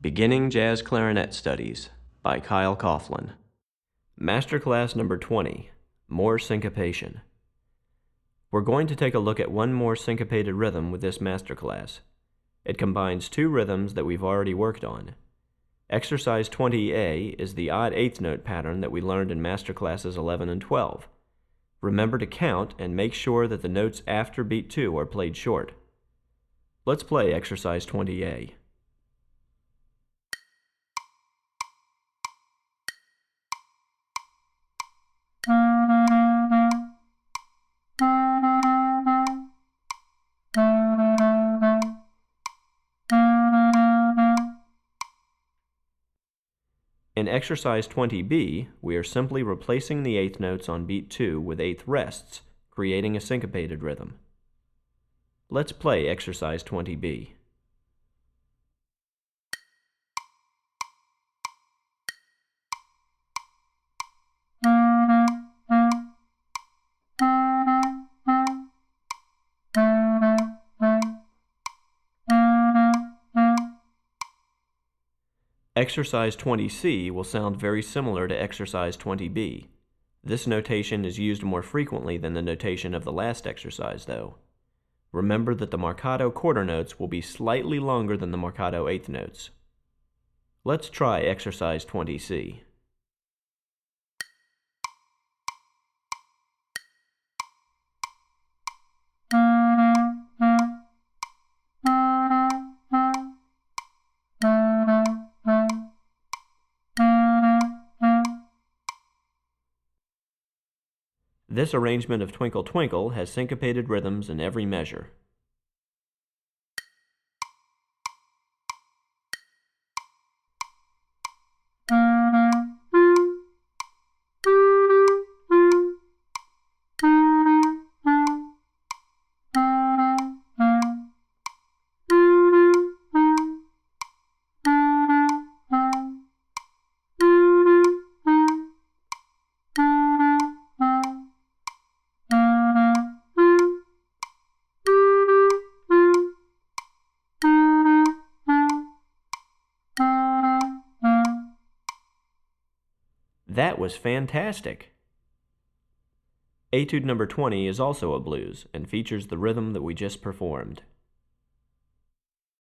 Beginning Jazz Clarinet Studies by Kyle Coughlin. Masterclass number 20, More Syncopation. We're going to take a look at one more syncopated rhythm with this masterclass. It combines two rhythms that we've already worked on. Exercise 20A is the odd eighth note pattern that we learned in masterclasses 11 and 12. Remember to count and make sure that the notes after beat 2 are played short. Let's play exercise 20A. In exercise 20B, we are simply replacing the eighth notes on beat 2 with eighth rests, creating a syncopated rhythm. Let's play exercise 20B. Exercise 20C will sound very similar to exercise 20B. This notation is used more frequently than the notation of the last exercise, though. Remember that the marcato quarter notes will be slightly longer than the marcato eighth notes. Let's try exercise 20C. This arrangement of Twinkle Twinkle has syncopated rhythms in every measure. That was fantastic! Etude number 20 is also a blues and features the rhythm that we just performed.